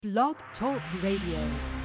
Blog Talk Radio.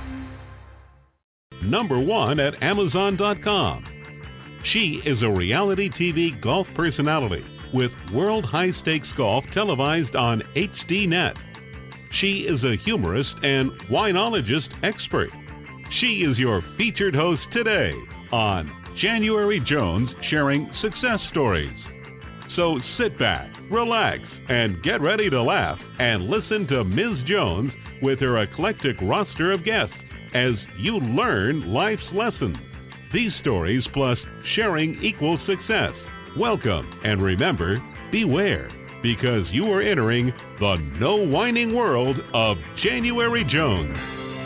Number one at Amazon.com. She is a reality TV golf personality with World High Stakes Golf televised on HDNet. She is a humorist and winologist expert. She is your featured host today on January Jones Sharing Success Stories. So sit back, relax, and get ready to laugh and listen to Ms. Jones with her eclectic roster of guests as you learn life's lessons. These stories plus sharing equals success. Welcome, and remember, beware, because you are entering the no whining world of January Jones.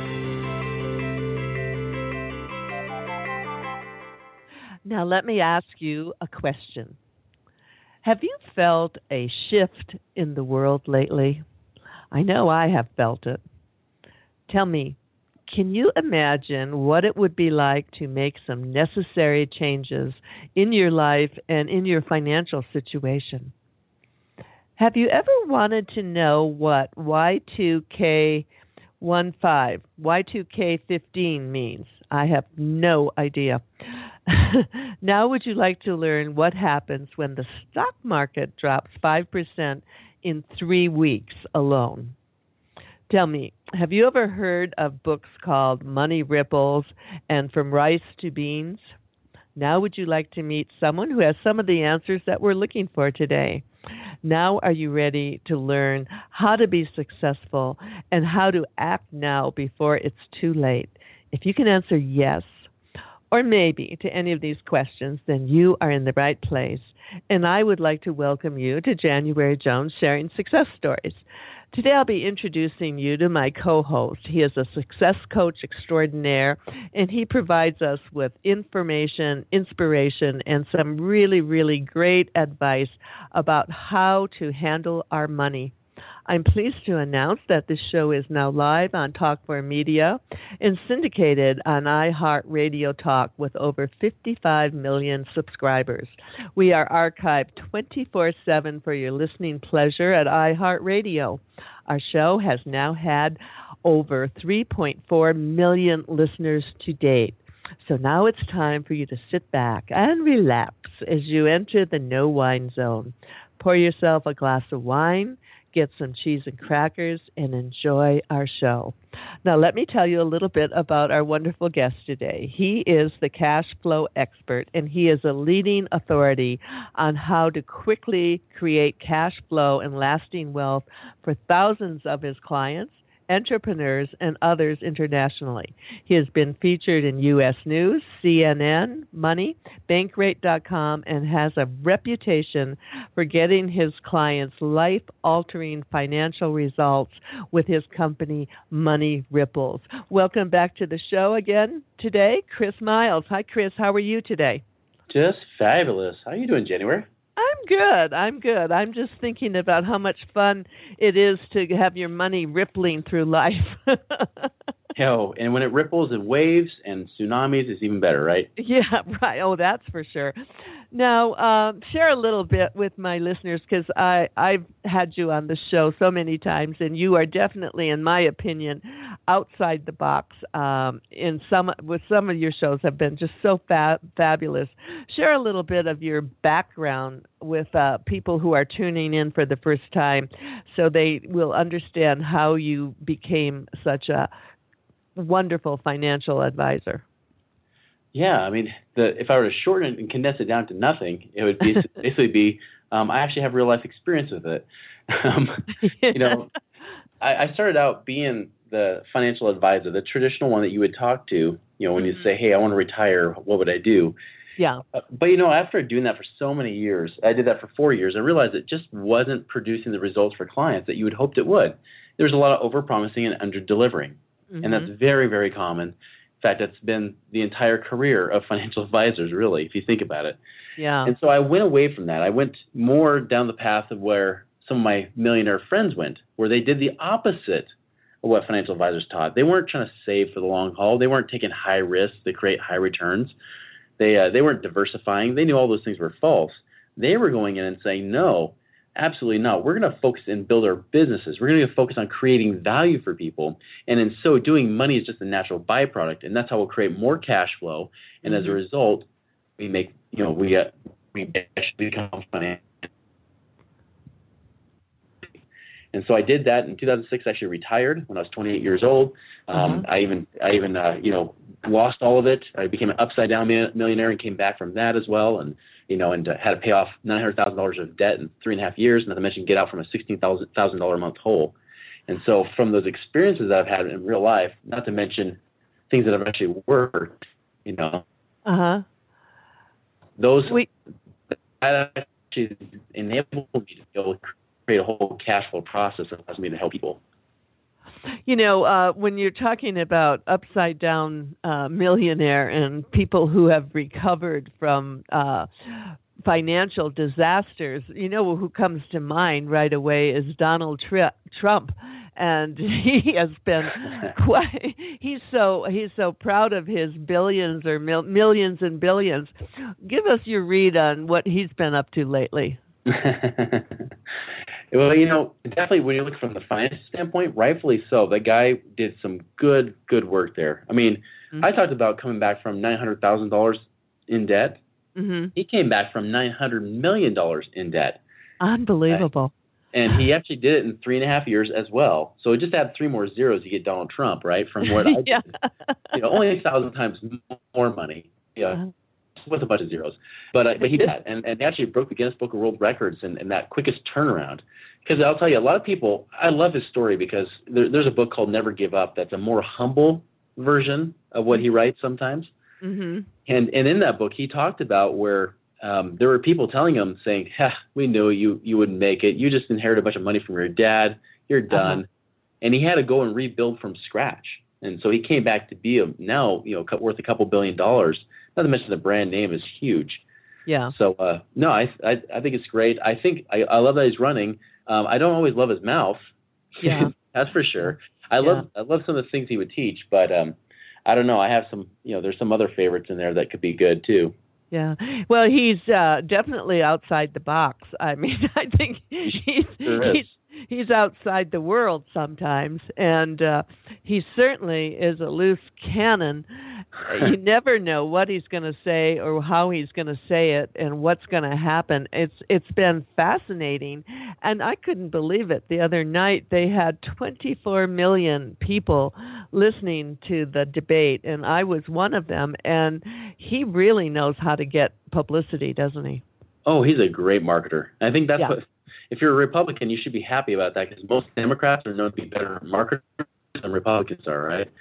Now let me ask you a question. Have you felt a shift in the world lately? I know I have felt it. Tell me, can you imagine what it would be like to make some necessary changes in your life and in your financial situation? Have you ever wanted to know what Y2K15, Y2K15 means? I have no idea. Now would you like to learn what happens when the stock market drops 5% in 3 weeks alone? Tell me, have you ever heard of books called Money Ripples and From Rice to Beans? Now would you like to meet someone who has some of the answers that we're looking for today? Now are you ready to learn how to be successful and how to act now before it's too late? If you can answer yes or maybe to any of these questions, then you are in the right place. And I would like to welcome you to January Jones Sharing Success Stories. Today I'll be introducing you to my co-host. He is a success coach extraordinaire, and he provides us with information, inspiration, and some really, really great advice about how to handle our money. I'm pleased to announce that this show is now live on Talk4Media and syndicated on iHeartRadio Talk with over 55 million subscribers. We are archived 24/7 for your listening pleasure at iHeartRadio. Our show has now had over 3.4 million listeners to date. So now it's time for you to sit back and relax as you enter the no wine zone. Pour yourself a glass of wine, get some cheese and crackers, and enjoy our show. Now, let me tell you a little bit about our wonderful guest today. He is the cash flow expert, and he is a leading authority on how to quickly create cash flow and lasting wealth for thousands of his clients, entrepreneurs, and others internationally. He has been featured in U.S. News, CNN, Money, Bankrate.com, and has a reputation for getting his clients life-altering financial results with his company, Money Ripples. Welcome back to the show again today, Chris Miles. Hi, Chris. How are you today? Just fabulous. How are you doing, January? I'm good. I'm just thinking about how much fun it is to have your money rippling through life. And when it ripples and waves and tsunamis, it's even better, right? Yeah, right. Oh, that's for sure. Now, share a little bit with my listeners, because I've had you on the show so many times, and you are definitely, in my opinion, outside the box. With some of your shows have been just so fabulous. Share a little bit of your background with people who are tuning in for the first time, so they will understand how you became such a wonderful financial advisor. Yeah, I mean, if I were to shorten it and condense it down to nothing, it would basically be I actually have real life experience with it. I started out being the financial advisor, the traditional one that you would talk to, when you say, hey, I want to retire, what would I do? Yeah. But, after doing that for so many years, I did that for 4 years, I realized it just wasn't producing the results for clients that you would hoped it would. There was a lot of overpromising and under-delivering, and that's very, very common. In fact, that's been the entire career of financial advisors, really, if you think about it. Yeah. And so I went away from that. I went more down the path of where some of my millionaire friends went, where they did the opposite of what financial advisors taught. They weren't trying to save for the long haul. They weren't taking high risks to create high returns. They weren't diversifying. They knew all those things were false. They were going in and saying, no, Absolutely not. We're going to focus and build our businesses. We're going to focus on creating value for people. And in so doing, money is just a natural byproduct. And that's how we'll create more cash flow. And as a result, we make, we actually become financial. And so I did that in 2006. I actually retired when I was 28 years old. I even lost all of it. I became an upside down millionaire and came back from that as well. And had to pay off $900,000 of debt in 3.5 years, not to mention get out from a $16,000 a month hole. And so from those experiences that I've had in real life, not to mention things that have actually worked, those that actually enabled me to be able to create a whole cash flow process that allows me to help people. When you're talking about upside down millionaire and people who have recovered from financial disasters, who comes to mind right away is Donald Trump. And he has been he's so proud of his billions or millions and billions. Give us your read on what he's been up to lately. Well, definitely when you look from the finance standpoint, rightfully so. The guy did some good work there. I mean, I talked about coming back from $900,000 in debt. He came back from $900 million in debt. Unbelievable. And he actually did it in 3.5 years as well. So just add 3 more zeros, you get Donald Trump, right? From what I did. Only 1,000 times more money. With a bunch of zeros, but he did that, and actually broke the Guinness Book of World Records in that quickest turnaround. Because I'll tell you, a lot of people, I love his story because there's a book called Never Give Up that's a more humble version of what he writes sometimes. And in that book, he talked about where there were people telling him, saying, we knew you wouldn't make it. You just inherited a bunch of money from your dad. You're done. And he had to go and rebuild from scratch. And so he came back to be now worth a couple $2 billion. Not to mention the brand name is huge. Yeah. So no, I think it's great. I love that he's running. I don't always love his mouth. Yeah. That's for sure. I love some of the things he would teach, but I don't know. I have some there's some other favorites in there that could be good too. Yeah. Well, he's definitely outside the box. I mean, I think he's outside the world sometimes, and he certainly is a loose cannon. You never know what he's going to say or how he's going to say it and what's going to happen. It's been fascinating, and I couldn't believe it. The other night they had 24 million people listening to the debate, and I was one of them, and he really knows how to get publicity, doesn't he? Oh, he's a great marketer. I think that's what, if you're a Republican, you should be happy about that because most Democrats are known to be better marketers than Republicans are, right?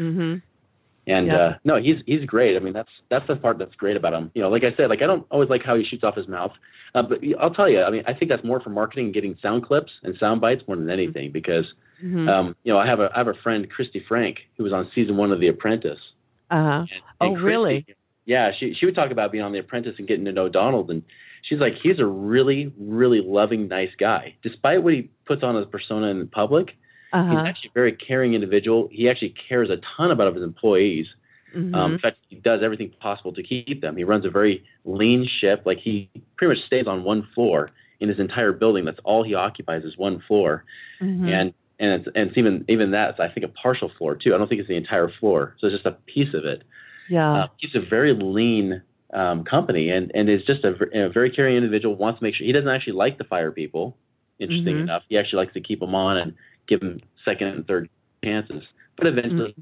And no, he's great. I mean, that's the part that's great about him. Like I said, I don't always like how he shoots off his mouth, but I'll tell you, I mean, I think that's more for marketing and getting sound clips and sound bites more than anything because, I have a friend, Christy Frank, who was on season 1 of The Apprentice. And Christy, really? Yeah, she would talk about being on The Apprentice and getting to know Donald, and she's like, he's a really, really loving, nice guy. Despite what he puts on as a persona in public, he's actually a very caring individual. He actually cares a ton about his employees. In fact, he does everything possible to keep them. He runs a very lean ship. Like he pretty much stays on one floor in his entire building. That's all he occupies is one floor. And it's even that's, I think, a partial floor too. I don't think it's the entire floor. So it's just a piece of it. Yeah. He's a very lean company and is just a very caring individual, wants to make sure he doesn't actually like to fire people. Interesting enough. He actually likes to keep them on and give them second and third chances. But eventually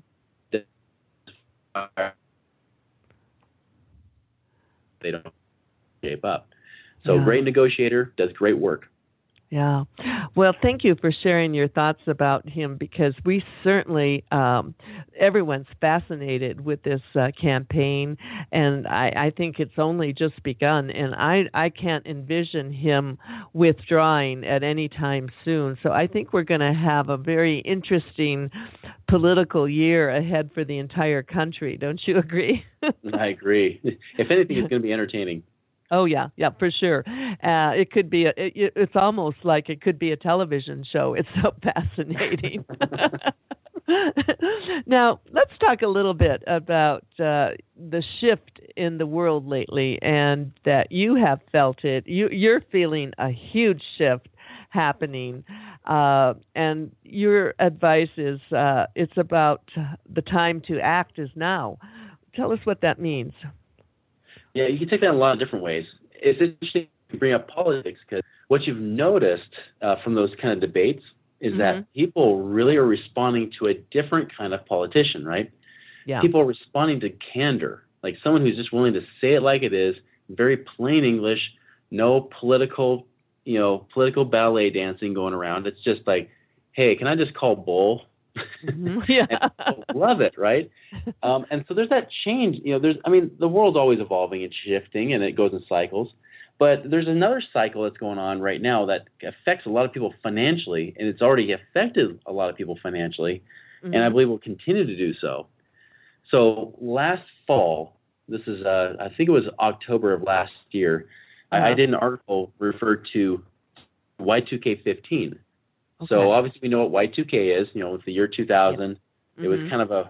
they don't shape up. So great negotiator, does great work. Yeah. Well, thank you for sharing your thoughts about him because we certainly, everyone's fascinated with this campaign, and I think it's only just begun, and I can't envision him withdrawing at any time soon. So I think we're going to have a very interesting political year ahead for the entire country. Don't you agree? I agree. If anything, it's going to be entertaining. Oh, yeah, for sure. It could be, it's almost like it could be a television show. It's so fascinating. Now, let's talk a little bit about the shift in the world lately, and that you have felt it. You're feeling a huge shift happening, and your advice is it's about the time to act is now. Tell us what that means. Yeah, you can take that in a lot of different ways. It's interesting to bring up politics because what you've noticed from those kind of debates is that people really are responding to a different kind of politician, right? Yeah. People are responding to candor, like someone who's just willing to say it like it is, very plain English, no political ballet dancing going around. It's just like, hey, can I just call bull? Yeah. And love it, right? And so there's that change. The world's always evolving and shifting, and it goes in cycles. But there's another cycle that's going on right now that affects a lot of people financially, and it's already affected a lot of people financially, and I believe will continue to do so. So last fall, this is I think it was October of last year, I did an article referred to Y2K15. Okay. So obviously we know what Y2K is. It's the year 2000. It was kind of a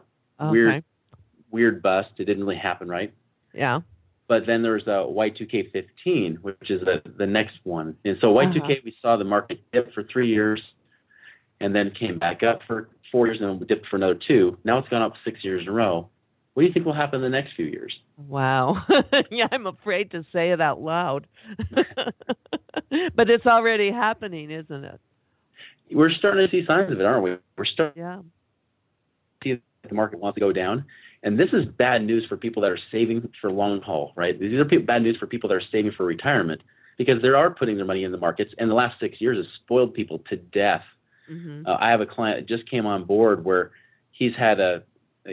weird bust. It didn't really happen, right? Yeah. But then there was Y2K15, which is the next one. And so Y2K, we saw the market dip for 3 years and then came back up for 4 years and then dipped for another 2. Now it's gone up 6 years in a row. What do you think will happen in the next few years? Wow. Yeah, I'm afraid to say it out loud. But it's already happening, isn't it? We're starting to see signs of it, aren't we? We're starting to see that the market wants to go down. And this is bad news for people that are saving for long haul, right? These are bad news for people that are saving for retirement because they are putting their money in the markets. And the last 6 years has spoiled people to death. I have a client that just came on board where he's had a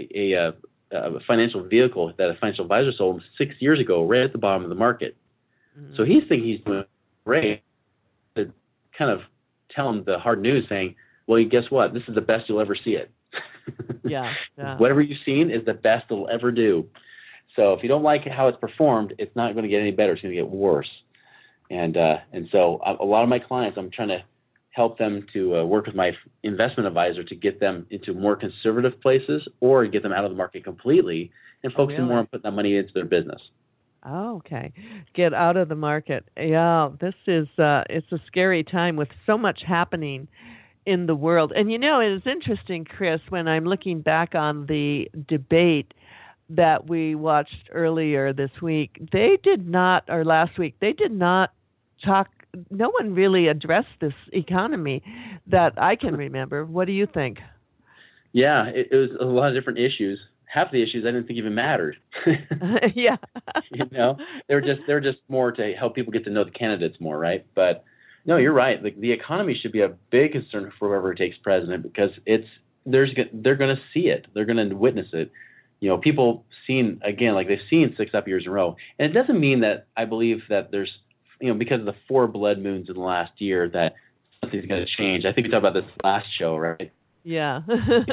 financial vehicle that a financial advisor sold him 6 years ago, right at the bottom of the market. So he's thinking he's doing great. To kind of tell him the hard news, saying, "Well, guess what? This is the best you'll ever see it." Yeah. Whatever you've seen is the best it'll ever do. So if you don't like how it's performed, it's not going to get any better. It's going to get worse. And so a lot of my clients, I'm trying to help them to work with my investment advisor to get them into more conservative places or get them out of the market completely and focusing more on putting that money into their business. Oh, okay. Get out of the market. Yeah, this is it's a scary time with so much happening in the world. And it is interesting, Chris, when I'm looking back on the debate that we watched earlier this week, last week, they did not talk. No one really addressed this economy that I can remember. What do you think? Yeah, it was a lot of different issues. Half the issues I didn't think even mattered. Yeah. They're just more to help people get to know the candidates more, right? But no, you're right. The economy should be a big concern for whoever takes president because they're going to see it. They're going to witness it. People they've seen 6 up years in a row. And it doesn't mean that I believe that there's, because of the 4 blood moons in the last year that something's going to change. I think we talked about this last show, right? Yeah.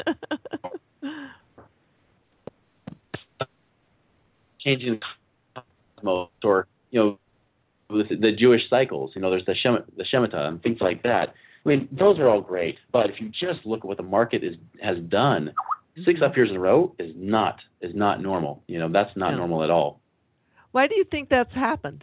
Changing the cosmos or, the Jewish cycles, there's the Shemitah and things like that. I mean, those are all great, but if you just look at what the market has done, 6 up years in a row is not normal. That's not normal at all. Why do you think that's happened?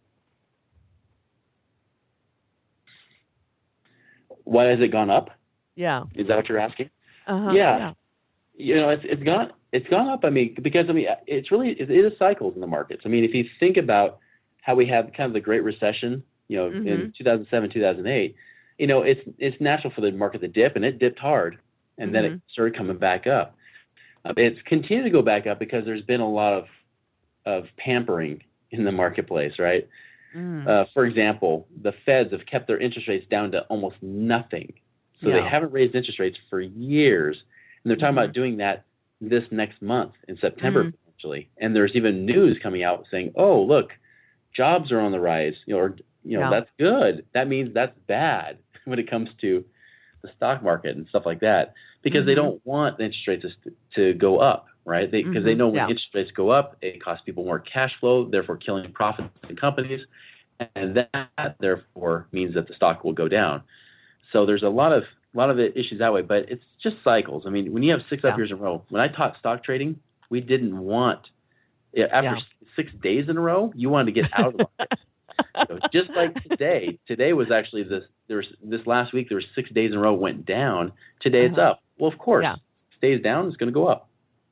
Why has it gone up? Yeah. Is that what you're asking? Yeah. It's gone up. I mean, because it is cycles in the markets. I mean, if you think about how we had kind of the Great Recession, in 2007, 2008, it's natural for the market to dip, and it dipped hard, and then it started coming back up. It's continued to go back up because there's been a lot of pampering in the marketplace, right? For example, the Feds have kept their interest rates down to almost nothing. So they haven't raised interest rates for years. And they're talking about doing that this next month in September, potentially. And there's even news coming out saying, oh, look, jobs are on the rise. That's good. That means that's bad when it comes to the stock market and stuff like that. Because they don't want the interest rates to go up, right? Because they know when interest rates go up, it costs people more cash flow, therefore killing profits in companies. And that, therefore, means that the stock will go down. So there's a lot of issues that way, but it's just cycles. I mean, when you have 6 up years in a row, when I taught stock trading, we didn't want after 6 days in a row, you wanted to get out of the market. So just like today. Today was actually this last week, there were 6 days in a row it went down. Today it's up. Well, of course, stays down, it's going to go up.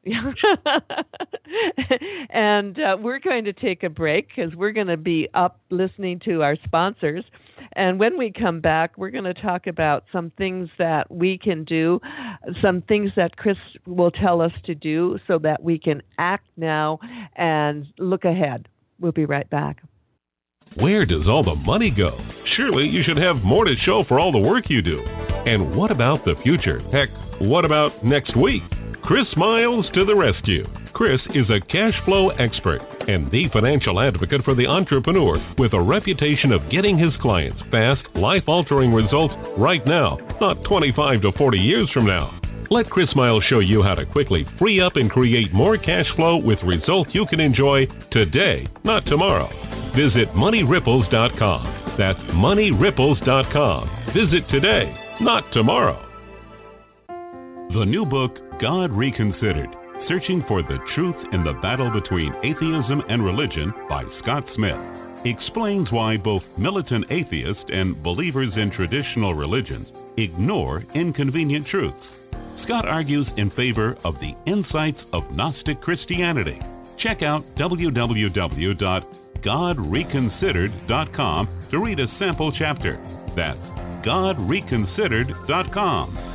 And we're going to take a break because we're going to be up listening to our sponsors. And when we come back, we're going to talk about some things that we can do, some things that Chris will tell us to do so that we can act now and look ahead. We'll be right back. Where does all the money go? Surely you should have more to show for all the work you do. And what about the future? Heck, what about next week? Chris Miles to the rescue. Chris is a cash flow expert and the financial advocate for the entrepreneur with a reputation of getting his clients fast, life-altering results right now, not 25 to 40 years from now. Let Chris Miles show you how to quickly free up and create more cash flow with results you can enjoy today, not tomorrow. Visit moneyripples.com. That's moneyripples.com. Visit today, not tomorrow. The new book, God Reconsidered, Searching for the Truth in the Battle Between Atheism and Religion by Scott Smith, explains why both militant atheists and believers in traditional religions ignore inconvenient truths. Scott argues in favor of the insights of Gnostic Christianity. Check out www.godreconsidered.com to read a sample chapter. That's godreconsidered.com.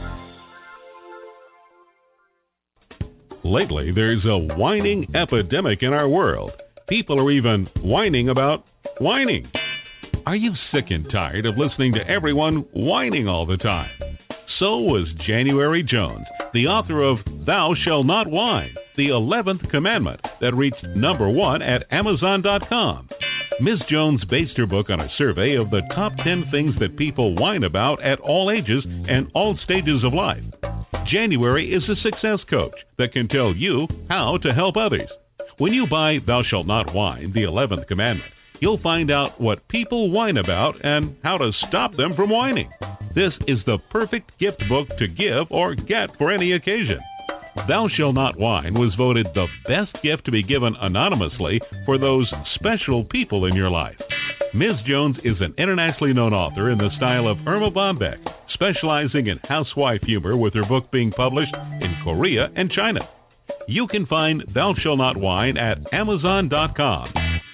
Lately, there's a whining epidemic in our world. People are even whining about whining. Are you sick and tired of listening to everyone whining all the time? So was January Jones, the author of Thou Shalt Not Whine, the 11th commandment that reached #1 at Amazon.com. Ms. Jones based her book on a survey of the top 10 things that people whine about at all ages and all stages of life. January is a success coach that can tell you how to help others. When you buy Thou Shalt Not Whine, the 11th commandment, you'll find out what people whine about and how to stop them from whining. This is the perfect gift book to give or get for any occasion. Thou Shalt Not Whine was voted the best gift to be given anonymously for those special people in your life. Ms. Jones is an internationally known author in the style of Irma Bombeck, specializing in housewife humor with her book being published in Korea and China. You can find Thou Shalt Not Whine at Amazon.com.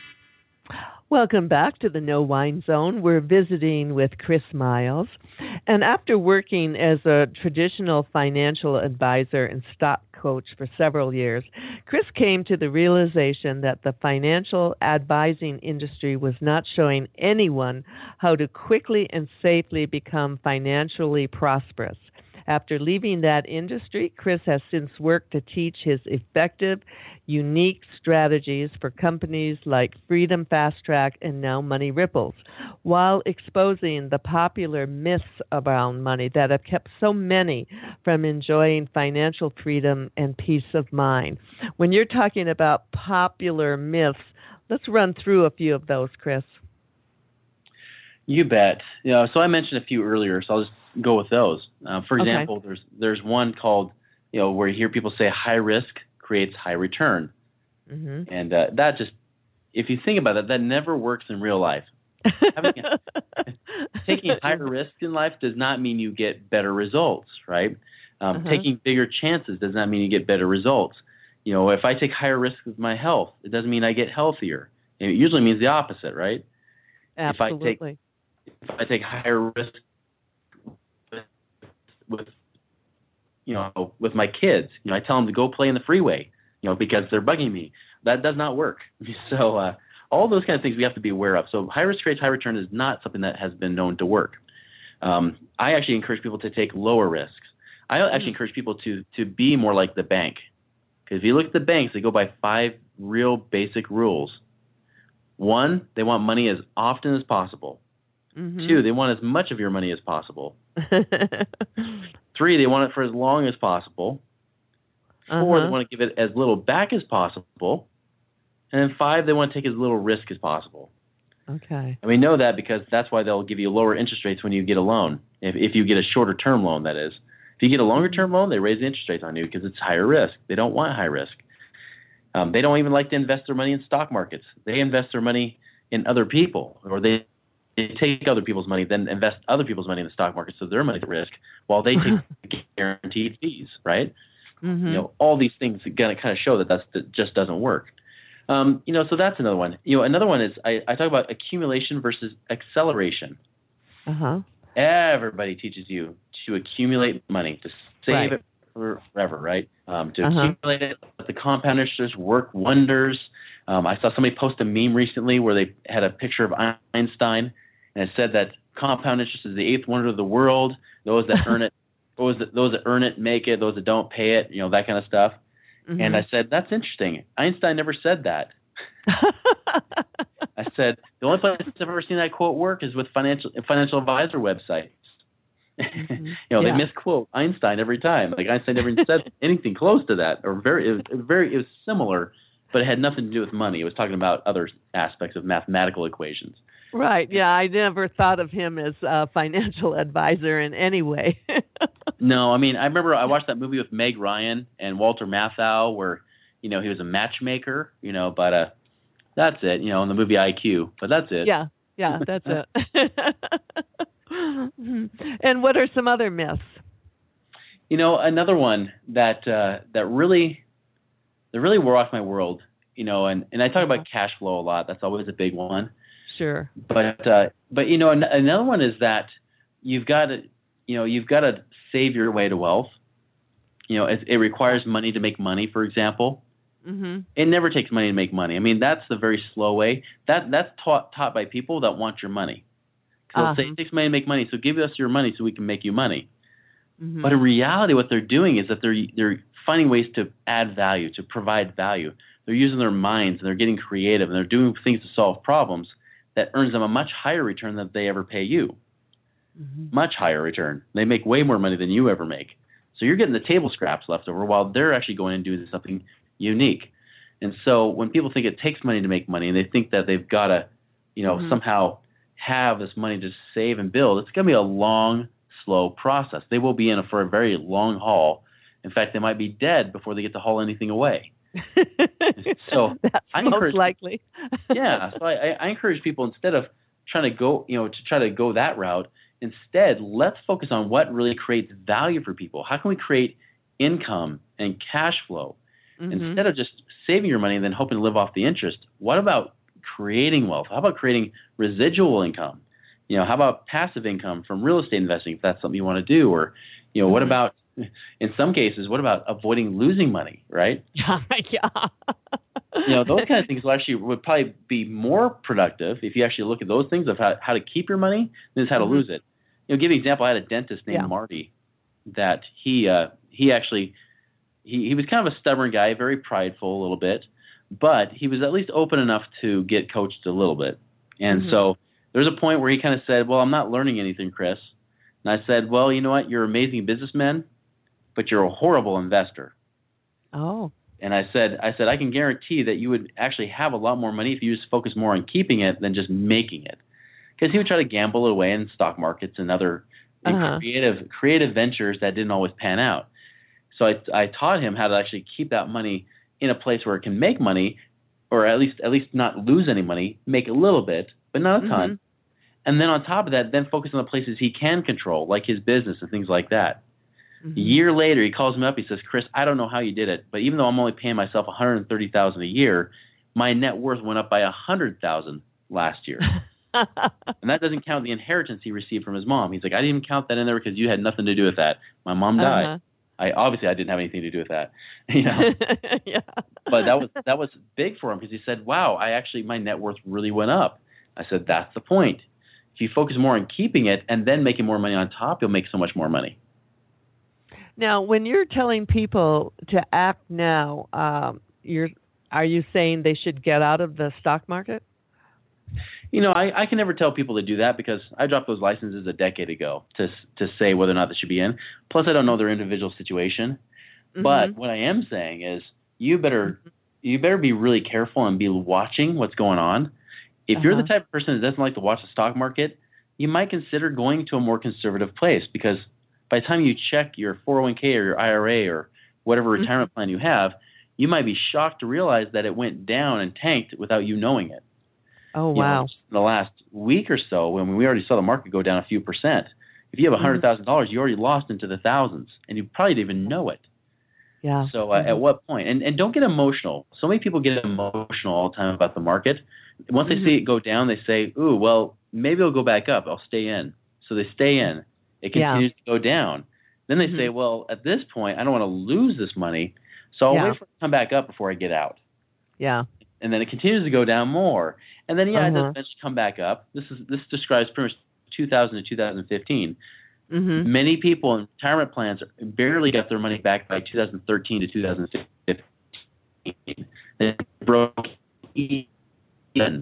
Welcome back to the No Wine Zone. We're visiting with Chris Miles. And after working as a traditional financial advisor and stock coach for several years, Chris came to the realization that the financial advising industry was not showing anyone how to quickly and safely become financially prosperous. After leaving that industry, Chris has since worked to teach his effective, unique strategies for companies like Freedom Fast Track and now Money Ripples, while exposing the popular myths around money that have kept so many from enjoying financial freedom and peace of mind. When you're talking about popular myths, let's run through a few of those, Chris. You bet. So I mentioned a few earlier, so I'll just go with those. For example, there's one called, where you hear people say high risk creates high return. Mm-hmm. And that just, if you think about it, that never works in real life. Taking higher risks in life does not mean you get better results, right? Taking bigger chances does not mean you get better results. If I take higher risks with my health, it doesn't mean I get healthier. It usually means the opposite, right? Absolutely. If I take higher risks with my kids, I tell them to go play in the freeway, because they're bugging me. That does not work. So all those kind of things we have to be aware of. So high risk creates high return is not something that has been known to work. I actually encourage people to take lower risks. I actually encourage people to be more like the bank. Because if you look at the banks, they go by 5 real basic rules. 1, they want money as often as possible. Mm-hmm. 2, they want as much of your money as possible. 3, they want it for as long as possible. 4, they want to give it as little back as possible. And then 5, they want to take as little risk as possible. Okay. And we know that because that's why they'll give you lower interest rates when you get a loan, if you get a shorter term loan, that is. If you get a longer term loan, they raise the interest rates on you because it's higher risk. They don't want high risk. They don't even like to invest their money in stock markets. They invest their money in other people, or they take other people's money, then invest other people's money in the stock market, so their money's at risk, while they take guaranteed fees, right? All these things kind of show that that just doesn't work. So that's another one. Another one is I talk about accumulation versus acceleration. Everybody teaches you to accumulate money, to save it forever, right? To accumulate it, let the compound interest work wonders. I saw somebody post a meme recently where they had a picture of Einstein, and it said that compound interest is the eighth wonder of the world. Those that earn it, those that earn it make it. Those that don't pay it, that kind of stuff. And I said, that's interesting. Einstein never said that. I said, the only place I've ever seen that quote work is with financial advisor websites. They misquote Einstein every time. Like Einstein never said anything close to that, or it was similar, but it had nothing to do with money. It was talking about other aspects of mathematical equations. Right. Yeah, I never thought of him as a financial advisor in any way. No, I remember I watched that movie with Meg Ryan and Walter Matthau where, he was a matchmaker, but that's it, in the movie IQ, but that's it. Yeah, that's it. And what are some other myths? Another one that really wore off my world, and I talk about cash flow a lot. That's always a big one. Sure. But another one is that you've got to save your way to wealth. It requires money to make money, for example. It never takes money to make money. That's the very slow way. That's taught by people that want your money. They'll say it takes money to make money, so give us your money so we can make you money. But in reality, what they're doing is that they're finding ways to add value, to provide value. They're using their minds, and they're getting creative, and they're doing things to solve problems that earns them a much higher return than they ever pay you. Much higher return. They make way more money than you ever make. So you're getting the table scraps left over while they're actually going and doing something unique. And so when people think it takes money to make money, and they think that they've got to, somehow have this money to save and build, it's going to be a long, slow process. They will be in for a very long haul. In fact, they might be dead before they get to haul anything away. So that's most likely. So I encourage people, instead of trying to go that route, instead let's focus on what really creates value for people. How can we create income and cash flow instead of just saving your money and then hoping to live off the interest? What about creating wealth? How about creating residual income? How about passive income from real estate investing, if that's something you want to do? Or what about, in some cases, what about avoiding losing money, right? Those kind of things would probably be more productive if you actually look at those things of how to keep your money than just how to lose it. Give you an example. I had a dentist named Marty that he was kind of a stubborn guy, very prideful a little bit, but he was at least open enough to get coached a little bit. And so there's a point where he kind of said, well, I'm not learning anything, Chris. And I said, well, you know what? You're an amazing businessman, but you're a horrible investor. Oh. And I said, I can guarantee that you would actually have a lot more money if you just focus more on keeping it than just making it. Because he would try to gamble it away in stock markets and other creative ventures that didn't always pan out. So I taught him how to actually keep that money in a place where it can make money, or at least not lose any money, make a little bit, but not a ton. And then on top of that, then focus on the places he can control, like his business and things like that. A year later, he calls me up. He says, Chris, I don't know how you did it, but even though I'm only paying myself $130,000 a year, my net worth went up by $100,000 last year. And that doesn't count the inheritance he received from his mom. He's like, I didn't even count that in there because you had nothing to do with that. My mom died. I didn't have anything to do with that. But that was big for him because he said, wow, my net worth really went up. I said, that's the point. If you focus more on keeping it and then making more money on top, you'll make so much more money. Now, when you're telling people to act now, are you saying they should get out of the stock market? I can never tell people to do that because I dropped those licenses a decade ago to say whether or not they should be in. Plus, I don't know their individual situation. But what I am saying is you better be really careful and be watching what's going on. If you're the type of person that doesn't like to watch the stock market, you might consider going to a more conservative place because by the time you check your 401k or your IRA or whatever retirement plan you have, you might be shocked to realize that it went down and tanked without you knowing it. Oh, wow. In the last week or so, when we already saw the market go down a few percent, if you have $100,000, you already lost into the thousands, and you probably didn't even know it. Yeah. So at what point? And don't get emotional. So many people get emotional all the time about the market. Once they see it go down, they say, ooh, well, maybe it'll go back up. I'll stay in. So they stay in. It continues to go down. Then they say, well, at this point, I don't want to lose this money, so I'll wait for it to come back up before I get out. Yeah. And then it continues to go down more. And then, it does eventually come back up. This describes pretty much 2000 to 2015. Many people in retirement plans barely got their money back by 2013 to 2015. They broke even.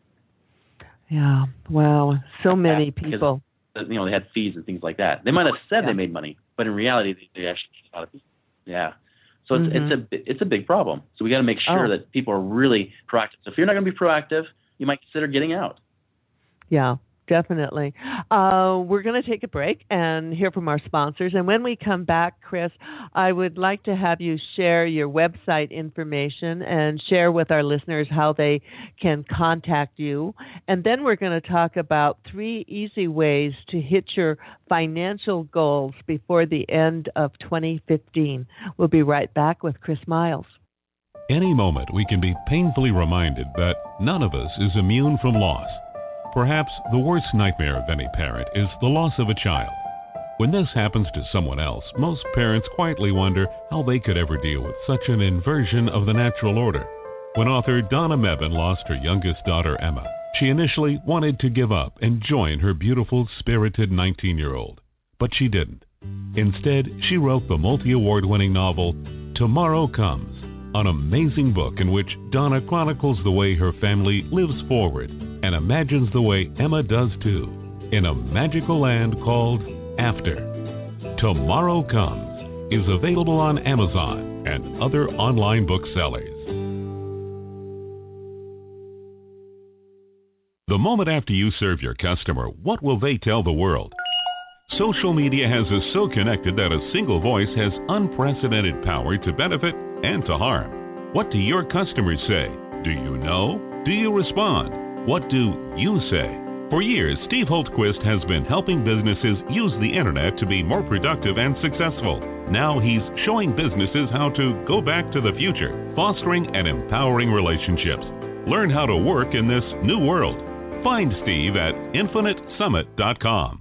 Yeah. Wow. So many people. Because, they had fees and things like that. They might have said they made money, but in reality, they actually got it. Yeah. So it's a big problem. So we got to make sure that people are really proactive. So if you're not going to be proactive, you might consider getting out. Yeah, definitely. We're going to take a break and hear from our sponsors. And when we come back, Chris, I would like to have you share your website information and share with our listeners how they can contact you. And then we're going to talk about 3 easy ways to hit your financial goals before the end of 2015. We'll be right back with Chris Miles. Any moment we can be painfully reminded that none of us is immune from loss. Perhaps the worst nightmare of any parent is the loss of a child. When this happens to someone else, most parents quietly wonder how they could ever deal with such an inversion of the natural order. When author Donna Mebane lost her youngest daughter, Emma, she initially wanted to give up and join her beautiful, spirited 19-year-old. But she didn't. Instead, she wrote the multi-award-winning novel, Tomorrow Comes, an amazing book in which Donna chronicles the way her family lives forward and imagines the way Emma does too, in a magical land called After. Tomorrow Comes is available on Amazon and other online booksellers. The moment after you serve your customer, what will they tell the world? Social media has us so connected that a single voice has unprecedented power to benefit and to harm. What do your customers say? Do you know? Do you respond? What do you say? For years, Steve Holtquist has been helping businesses use the internet to be more productive and successful. Now he's showing businesses how to go back to the future, fostering and empowering relationships. Learn how to work in this new world. Find Steve at infinitesummit.com.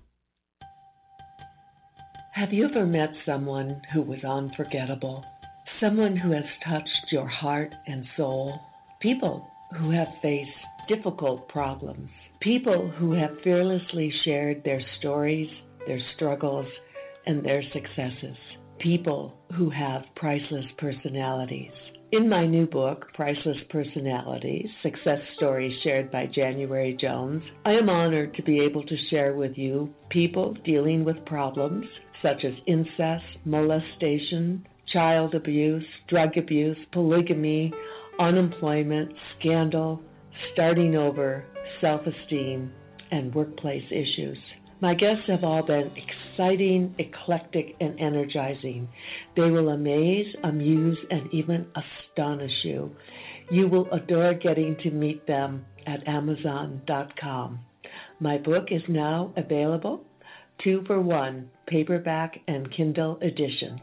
Have you ever met someone who was unforgettable? Someone who has touched your heart and soul? People who have faced difficult problems. People who have fearlessly shared their stories, their struggles, and their successes. People who have priceless personalities. In my new book, Priceless Personalities, Success Stories Shared by January Jones, I am honored to be able to share with you people dealing with problems such as incest, molestation, child abuse, drug abuse, polygamy, unemployment, scandal, starting over, self-esteem, and workplace issues. My guests have all been exciting, eclectic, and energizing. They will amaze, amuse, and even astonish you. You will adore getting to meet them at Amazon.com. My book is now available, 2 for $1, paperback and Kindle editions.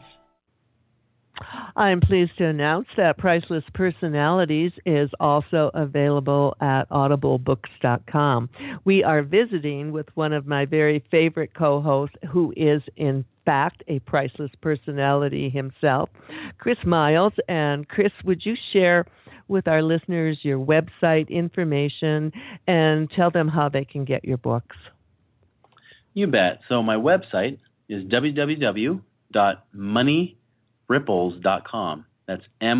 I am pleased to announce that Priceless Personalities is also available at audiblebooks.com. We are visiting with one of my very favorite co-hosts, who is in fact a priceless personality himself, Chris Miles. And Chris, would you share with our listeners your website information and tell them how they can get your books? You bet. So my website is www.moneyripples.com. That's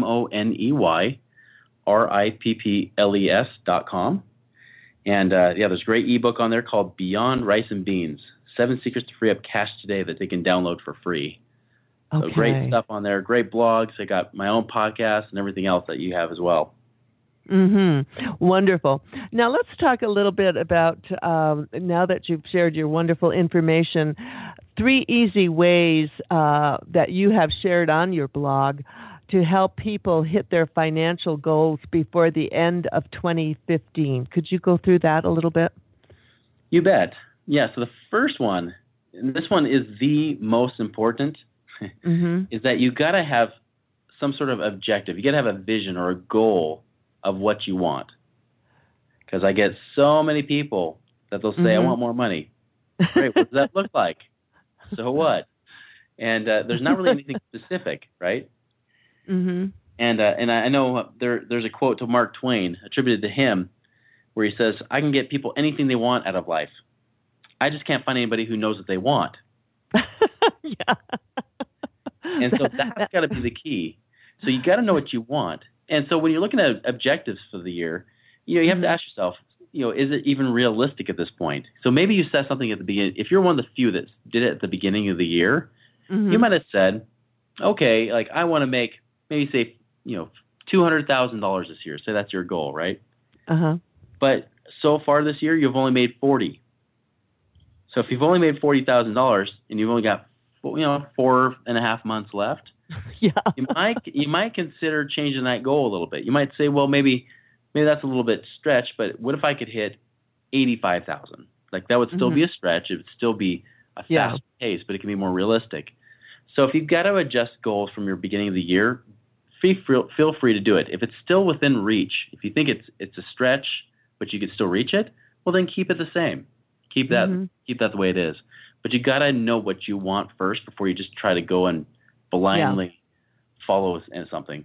MONEYRIPPLES.com. And there's a great ebook on there called Beyond Rice and Beans, 7 Secrets to Free Up Cash Today, that they can download for free. Okay. So great stuff on there, great blogs. I got my own podcast and everything else that you have as well. Wonderful. Now let's talk a little bit about, now that you've shared your wonderful information, 3 easy ways that you have shared on your blog to help people hit their financial goals before the end of 2015. Could you go through that a little bit? You bet. Yeah, so the first one, and this one is the most important, is that you got to have some sort of objective. You got to have a vision or a goal of what you want. Because I get so many people that they'll say, I want more money. Great, what does that look like? So what? And there's not really anything specific, right? And I know there's a quote to Mark Twain attributed to him where he says, I can get people anything they want out of life. I just can't find anybody who knows what they want. Yeah. And so that's got to be the key. So you got to know what you want. And so when you're looking at objectives for the year, you have to ask yourself, is it even realistic at this point? So maybe you set something at the beginning. If you're one of the few that did it at the beginning of the year, you might have said, okay, like I want to make maybe say, $200,000 this year. Say that's your goal, right? But so far this year, you've only made 40. So if you've only made $40,000 and you've only got 4.5 months left, you might consider changing that goal a little bit. You might say, well, maybe that's a little bit stretched, but what if I could hit 85,000? Like that would still be a stretch. It would still be a fast pace, but it can be more realistic. So if you've got to adjust goals from your beginning of the year, feel free to do it. If it's still within reach, if you think it's a stretch, but you can still reach it, well then keep it the same. Keep that the way it is. But you got to know what you want first before you just try to go and blindly follow something.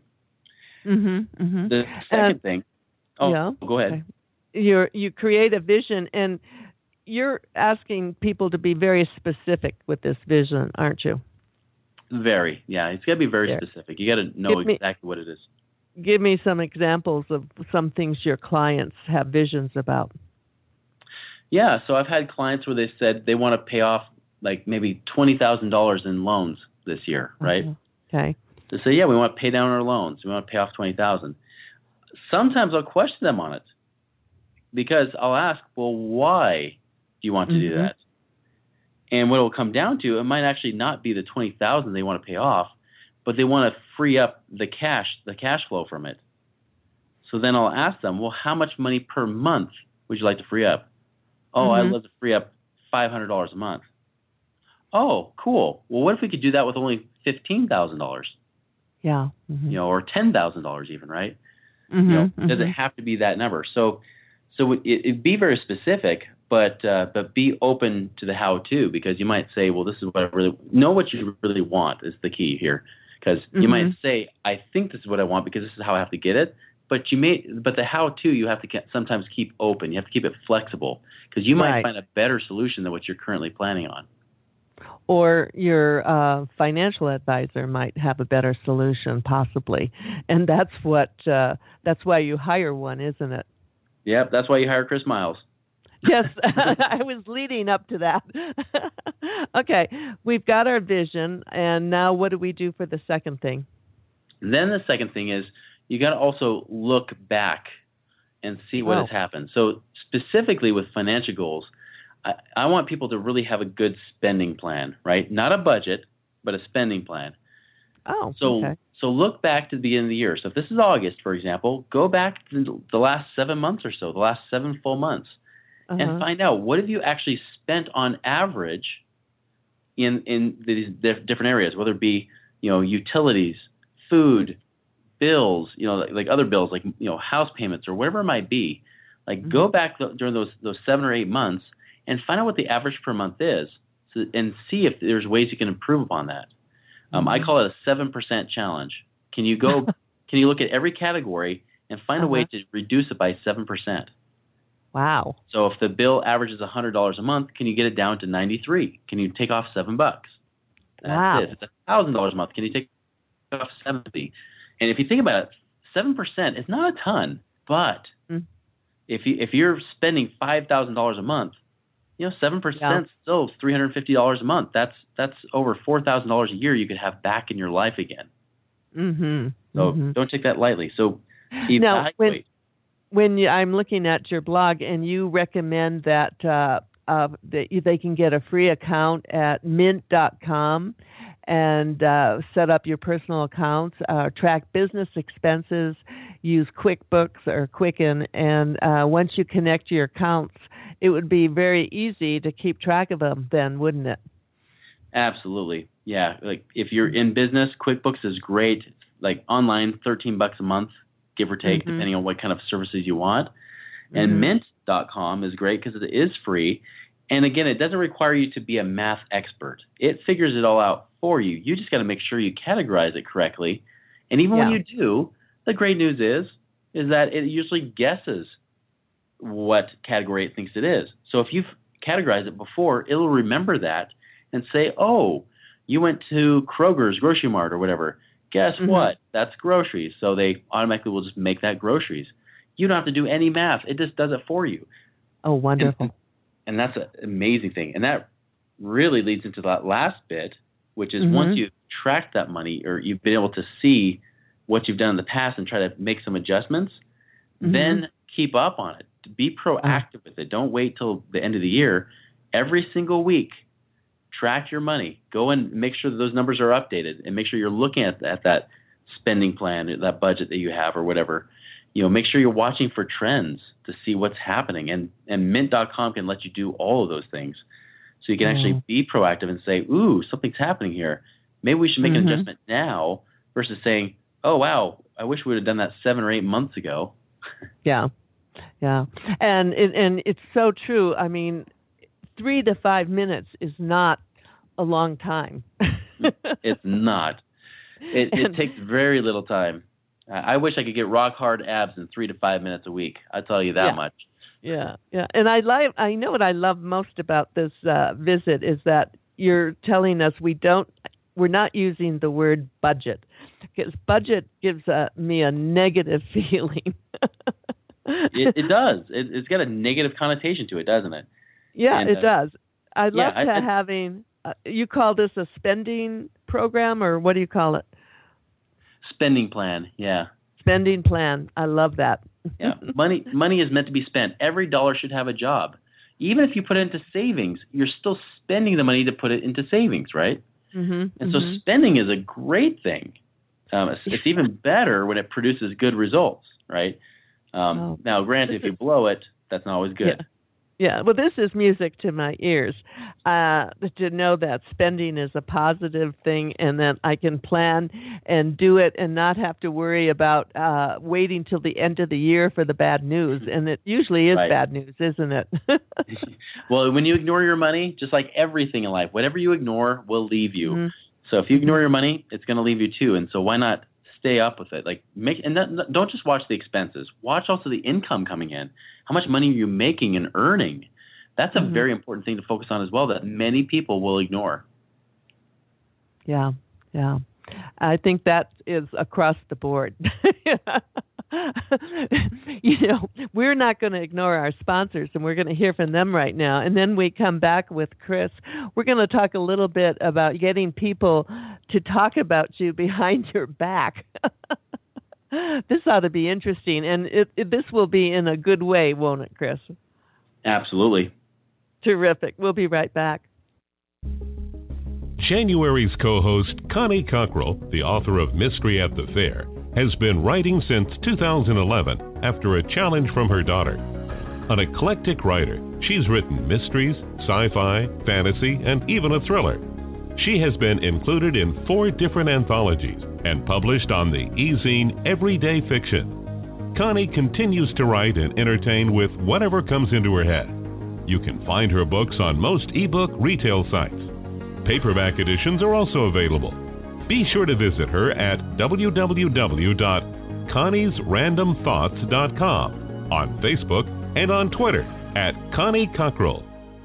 The second thing. Go ahead. Okay. You create a vision, and you're asking people to be very specific with this vision, aren't you? Very, yeah. It's got to be very specific. You got to know exactly what it is. Give me some examples of some things your clients have visions about. Yeah, so I've had clients where they said they want to pay off like maybe $20,000 in loans this year, right? Okay. They say, we want to pay down our loans. We want to pay off $20,000. Sometimes I'll question them on it because I'll ask, well, why do you want to do that? And what it will come down to, it might actually not be the $20,000 they want to pay off, but they want to free up the cash flow from it. So then I'll ask them, well, how much money per month would you like to free up? Oh, I'd love to free up $500 a month. Oh, cool. Well, what if we could do that with only $15,000? Yeah. Or $10,000 even, right? Does it have to be that number? So it be very specific, but be open to the how-to, because you might say, well, this is what I really know. What you really want is the key here, because you might say, I think this is what I want because this is how I have to get it. But the how-to you have to sometimes keep open. You have to keep it flexible, because you might find a better solution than what you're currently planning on. Or your financial advisor might have a better solution, possibly, and that's why you hire one, isn't it? Yep, that's why you hire Chris Miles. Yes, I was leading up to that. Okay, we've got our vision, and now what do we do for the second thing? Then the second thing is you got to also look back and see what has happened. So specifically with financial goals, I want people to really have a good spending plan, right? Not a budget, but a spending plan. So look back to the beginning of the year. So if this is August, for example, go back to the last 7 months or so, the last 7 full months, and find out what have you actually spent on average in these different areas, whether it be utilities, food, bills, like other bills, like house payments or whatever it might be. Like go back during those 7 or 8 months and find out what the average per month is, and see if there's ways you can improve upon that. I call it a 7% challenge. Can you look at every category and find a way to reduce it by 7%? Wow. So if the bill averages $100 a month, can you get it down to $93? Can you take off $7? That's it. If it's $1,000 a month, can you take off $70? And if you think about it, 7% is not a ton, but if you're spending $5,000 a month, 7% still $350 a month. That's over $4,000 a year you could have back in your life again. So don't take that lightly. So evaluate. When I'm looking at your blog and you recommend that they can get a free account at mint.com and set up your personal accounts, track business expenses, use QuickBooks or Quicken, and once you connect your accounts, it would be very easy to keep track of them then, wouldn't it? Absolutely. Yeah. Like if you're in business, QuickBooks is great. Like online, $13 a month, give or take, depending on what kind of services you want. And Mint.com is great because it is free. And again, it doesn't require you to be a math expert. It figures it all out for you. You just got to make sure you categorize it correctly. And even when you do, the great news is that it usually guesses what category it thinks it is. So if you've categorized it before, it'll remember that and say, oh, you went to Kroger's Grocery Mart or whatever. Guess what? That's groceries. So they automatically will just make that groceries. You don't have to do any math. It just does it for you. Oh, wonderful. And that's an amazing thing. And that really leads into that last bit, which is once you've tracked that money or you've been able to see what you've done in the past and try to make some adjustments, then keep up on it. Be proactive with it. Don't wait till the end of the year. Every single week, track your money. Go and make sure that those numbers are updated and make sure you're looking at that spending plan, that budget that you have or whatever. Make sure you're watching for trends to see what's happening. And Mint.com can let you do all of those things. So you can actually be proactive and say, ooh, something's happening here. Maybe we should make an adjustment now versus saying, oh, wow, I wish we would have done that 7 or 8 months ago. Yeah. And it's so true. I mean, 3 to 5 minutes is not a long time. It's not. It takes very little time. I wish I could get rock hard abs in 3 to 5 minutes a week. I tell you that much. Yeah. And I know what I love most about this visit is that you're telling us we're not using the word budget, because budget gives me a negative feeling. It does. It's got a negative connotation to it, doesn't it? Yeah, it does. I love having. You call this a spending program, or what do you call it? Spending plan. Yeah. Spending plan. I love that. Yeah. Money is meant to be spent. Every dollar should have a job. Even if you put it into savings, you're still spending the money to put it into savings, right? And so spending is a great thing. It's even better when it produces good results, right? Now, granted, if you blow it, that's not always good. Yeah. Well, this is music to my ears, to know that spending is a positive thing and that I can plan and do it and not have to worry about waiting till the end of the year for the bad news. And it usually is bad news, isn't it? Well, when you ignore your money, just like everything in life, whatever you ignore will leave you. So if you ignore your money, it's going to leave you too. And so why not stay up with it? Like don't just watch the expenses. Watch also the income coming in. How much money are you making and earning? That's a very important thing to focus on as well that many people will ignore. Yeah. I think that is across the board. We're not going to ignore our sponsors, and we're going to hear from them right now. And then we come back with Chris. We're going to talk a little bit about getting people to talk about you behind your back. This ought to be interesting, and this will be in a good way, won't it, Chris? Absolutely. Terrific. We'll be right back. January's co-host, Connie Cockrell, the author of Mystery at the Fair, has been writing since 2011 after a challenge from her daughter. An eclectic writer, she's written mysteries, sci-fi, fantasy, and even a thriller. She has been included in 4 different anthologies and published on the e-zine Everyday Fiction. Connie continues to write and entertain with whatever comes into her head. You can find her books on most ebook retail sites. Paperback editions are also available. Be sure to visit her at www.conniesrandomthoughts.com, on Facebook, and on Twitter at Connie Cockrell.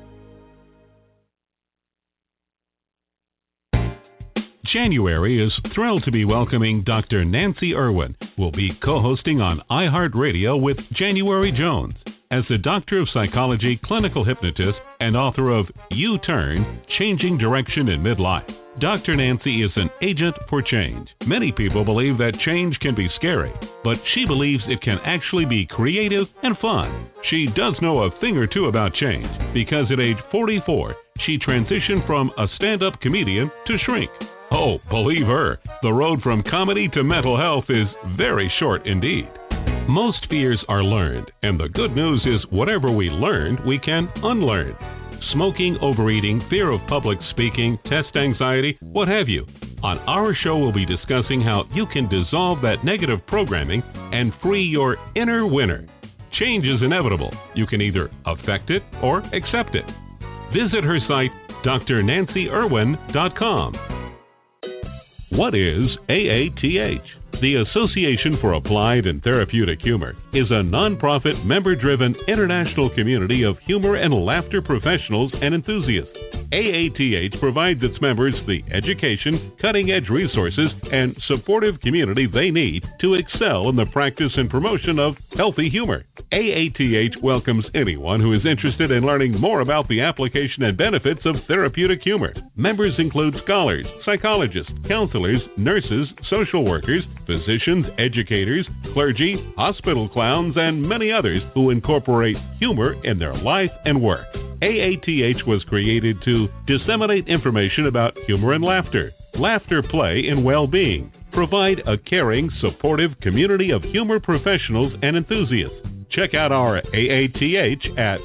January is thrilled to be welcoming Dr. Nancy Irwin, who will be co-hosting on iHeartRadio with January Jones. As the Doctor of Psychology, clinical hypnotist, and author of U-Turn, Changing Direction in Midlife, Dr. Nancy is an agent for change. Many people believe that change can be scary, but she believes it can actually be creative and fun. She does know a thing or two about change because at age 44, she transitioned from a stand-up comedian to shrink. Oh, believe her, the road from comedy to mental health is very short indeed. Most fears are learned, and the good news is whatever we learned, we can unlearn. Smoking, overeating, fear of public speaking, test anxiety, what have you. On our show, we'll be discussing how you can dissolve that negative programming and free your inner winner. Change is inevitable. You can either affect it or accept it. Visit her site, drnancyirwin.com. What is AATH? The Association for Applied and Therapeutic Humor is a nonprofit, member-driven international community of humor and laughter professionals and enthusiasts. AATH provides its members the education, cutting-edge resources, and supportive community they need to excel in the practice and promotion of healthy humor. AATH welcomes anyone who is interested in learning more about the application and benefits of therapeutic humor. Members include scholars, psychologists, counselors, nurses, social workers, physicians, educators, clergy, hospital clowns, and many others who incorporate humor in their life and work. AATH was created to disseminate information about humor and laughter, play, and well-being, provide a caring, supportive community of humor professionals and enthusiasts. Check out our AATH at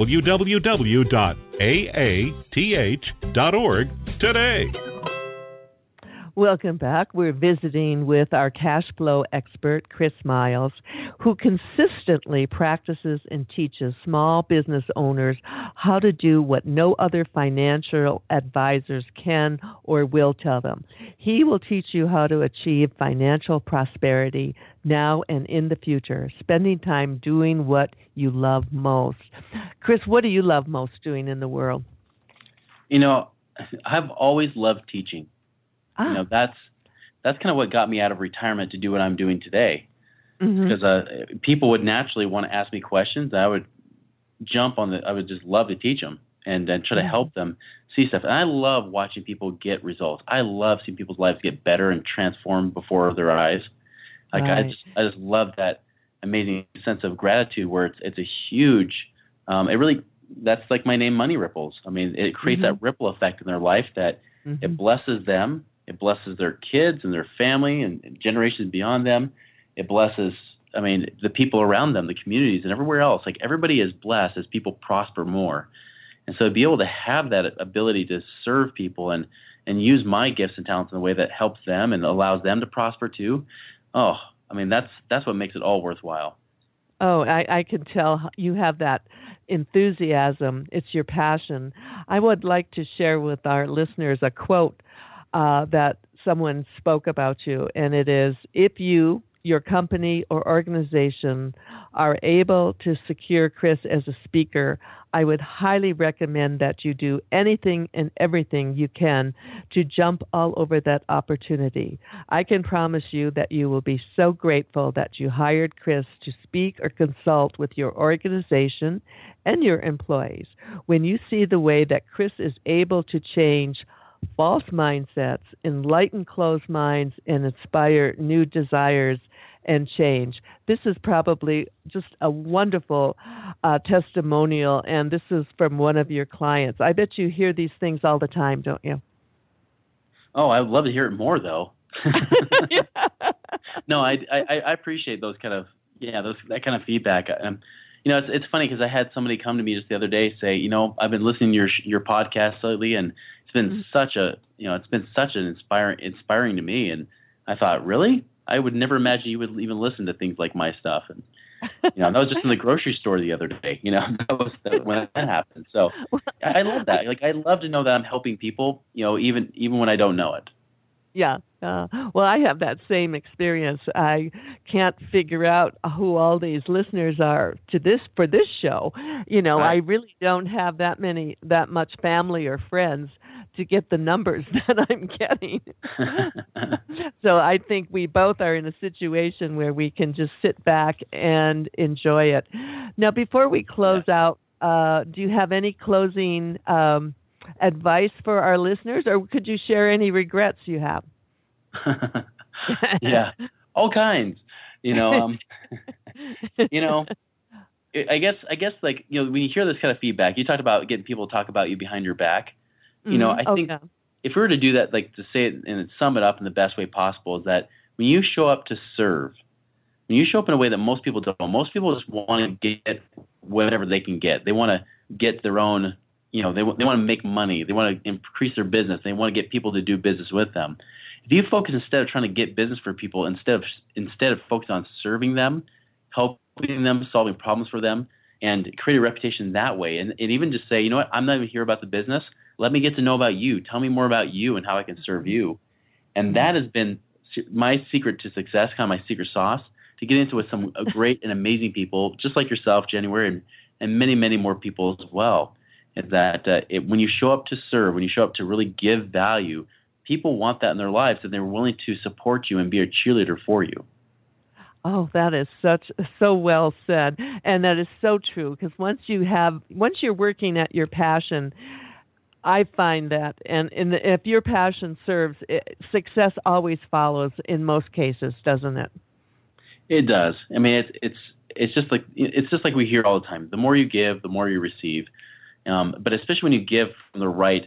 www.aath.org today. Welcome back. We're visiting with our cash flow expert, Chris Miles, who consistently practices and teaches small business owners how to do what no other financial advisors can or will tell them. He will teach you how to achieve financial prosperity now and in the future, spending time doing what you love most. Chris, what do you love most doing in the world? You know, I've always loved teaching. You know, that's kind of what got me out of retirement to do what I'm doing today. Because people would naturally want to ask me questions. I would I would just love to teach them and try to help them see stuff. And I love watching people get results. I love seeing people's lives get better and transform before their eyes. Like I just love that amazing sense of gratitude where it's a huge, that's like my name, Money Ripples. I mean, it creates that ripple effect in their life that it blesses them. It blesses their kids and their family and generations beyond them. It blesses, the people around them, the communities, and everywhere else. Like everybody is blessed as people prosper more. And so to be able to have that ability to serve people and use my gifts and talents in a way that helps them and allows them to prosper too, that's what makes it all worthwhile. Oh, I can tell you have that enthusiasm. It's your passion. I would like to share with our listeners a quote that someone spoke about you, and it is, if you, your company or organization are able to secure Chris as a speaker, I would highly recommend that you do anything and everything you can to jump all over that opportunity. I can promise you that you will be so grateful that you hired Chris to speak or consult with your organization and your employees. When you see the way that Chris is able to change false mindsets, enlighten closed minds, and inspire new desires and change. This is probably just a wonderful testimonial, and this is from one of your clients. I bet you hear these things all the time, don't you? Oh, I would love to hear it more, though. No, I appreciate those kind of that kind of feedback. It's funny because I had somebody come to me just the other day say, I've been listening to your podcast lately, and it's been such an inspiring to me. And I thought, really? I would never imagine you would even listen to things like my stuff. And that was just in the grocery store the other day. That was when that happened. So I love that. Like I love to know that I'm helping people. Even when I don't know it. Yeah. Well, I have that same experience. I can't figure out who all these listeners are for this show. I really don't have that much family or friends to get the numbers that I'm getting. So I think we both are in a situation where we can just sit back and enjoy it. Now, before we close out, do you have any closing advice for our listeners, or could you share any regrets you have? Yeah, all kinds. I guess when you hear this kind of feedback, you talked about getting people to talk about you behind your back. I think if we were to do that, like to say it and sum it up in the best way possible, is that when you show up to serve, when you show up in a way that most people don't, most people just want to get whatever they can get. They want to get their own, they want to make money. They want to increase their business. They want to get people to do business with them. If you focus, instead of trying to get business for people, instead of focusing on serving them, helping them, solving problems for them, and create a reputation that way, and even just say, you know what, I'm not even here about the business. Let me get to know about you. Tell me more about you and how I can serve you. And that has been my secret to success, kind of my secret sauce, to get into with some great and amazing people, just like yourself, January, and many, many more people as well. Is that when you show up to serve, when you show up to really give value, people want that in their lives, and they're willing to support you and be a cheerleader for you. Oh, that is so well said, and that is so true. Because once you're working at your passion, I find that, and if your passion serves, success always follows in most cases, doesn't it? It does. I mean, it's just like we hear all the time. The more you give, the more you receive. But especially when you give from the right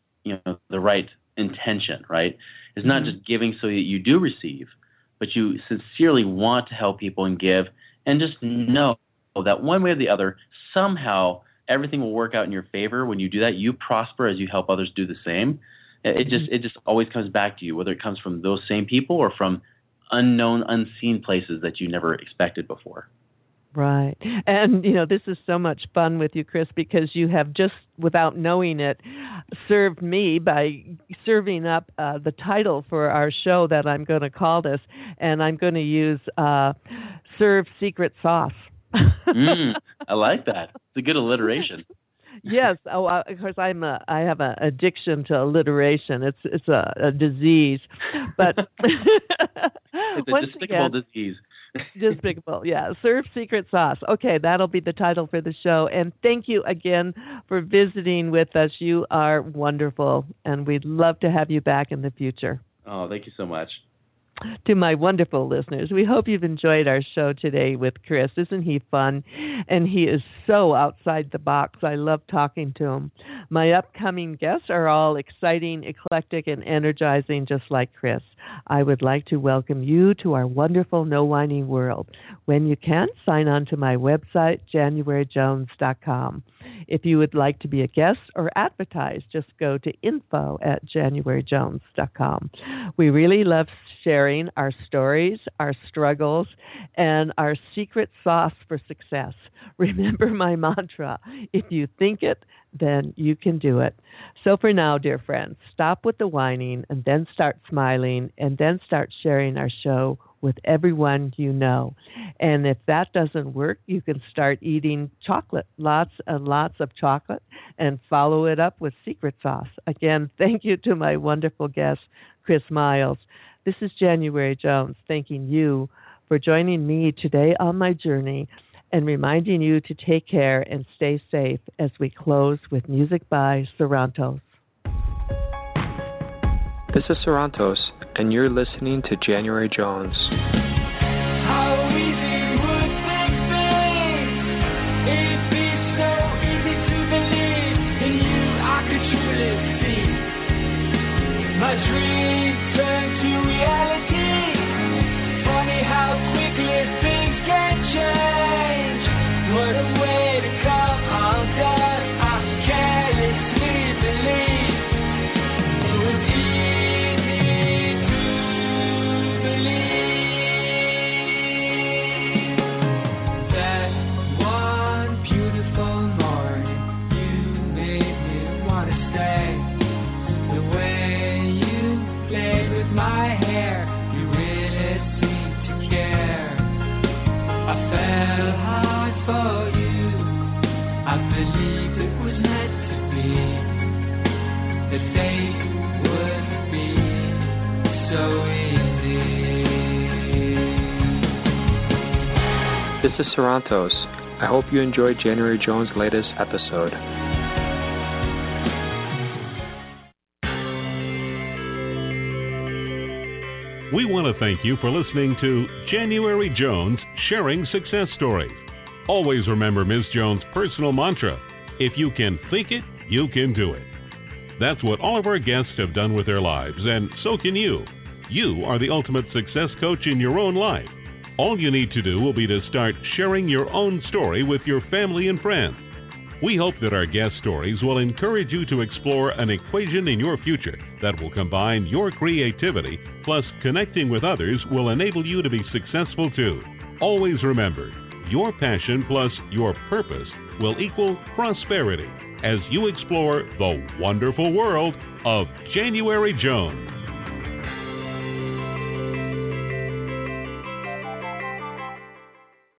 intention, right? It's not just giving so that you do receive, but you sincerely want to help people and give, and just know that one way or the other, somehow everything will work out in your favor. When you do that, you prosper as you help others do the same. It just always comes back to you, whether it comes from those same people or from unknown, unseen places that you never expected before. Right. And, this is so much fun with you, Chris, because you have just, without knowing it, served me by serving up the title for our show that I'm going to call this, and I'm going to use Serve Secret Sauce. I like that. It's a good alliteration. Yes. Oh, of course, I have an addiction to alliteration. It's a disease, but it's a despicable disease. Despicable, yeah. Serve Secret Sauce. Okay, that'll be the title for the show. And thank you again for visiting with us. You are wonderful, and we'd love to have you back in the future. Oh, thank you so much. To my wonderful listeners, we hope you've enjoyed our show today with Chris. Isn't he fun? And he is so outside the box. I love talking to him. My upcoming guests are all exciting, eclectic, and energizing, just like Chris. I would like to welcome you to our wonderful No Whining world. When you can, sign on to my website, JanuaryJones.com. If you would like to be a guest or advertise, just go to info@JanuaryJones.com. We really love sharing our stories, our struggles, and our secret sauce for success. Remember my mantra, if you think it, then you can do it. So for now, dear friends, stop with the whining and then start smiling and then start sharing our show with everyone you know. And if that doesn't work, you can start eating chocolate, lots and lots of chocolate, and follow it up with secret sauce. Again, thank you to my wonderful guest, Chris Miles. This is January Jones, thanking you for joining me today on my journey and reminding you to take care and stay safe as we close with music by Sarantos. This is Sarantos, and you're listening to January Jones. How easy would things be? It'd be so easy to believe in you. I could truly see my dreams turn to reality. Funny how quickly things can change. What a way to come undone. I carelessly believe it was easy to believe. That one beautiful morning, you made me want to stay. The way you played with my hair, you really seemed to care. I fell hard for you. I believed it was meant to be. The fate would be so easy. This is Sarantos. I hope you enjoyed January Jones' latest episode. We want to thank you for listening to January Jones Sharing Success Stories. Always remember Ms. Jones' personal mantra, if you can think it, you can do it. That's what all of our guests have done with their lives, and so can you. You are the ultimate success coach in your own life. All you need to do will be to start sharing your own story with your family and friends. We hope that our guest stories will encourage you to explore an equation in your future that will combine your creativity plus connecting with others will enable you to be successful too. Always remember, your passion plus your purpose will equal prosperity as you explore the wonderful world of January Jones.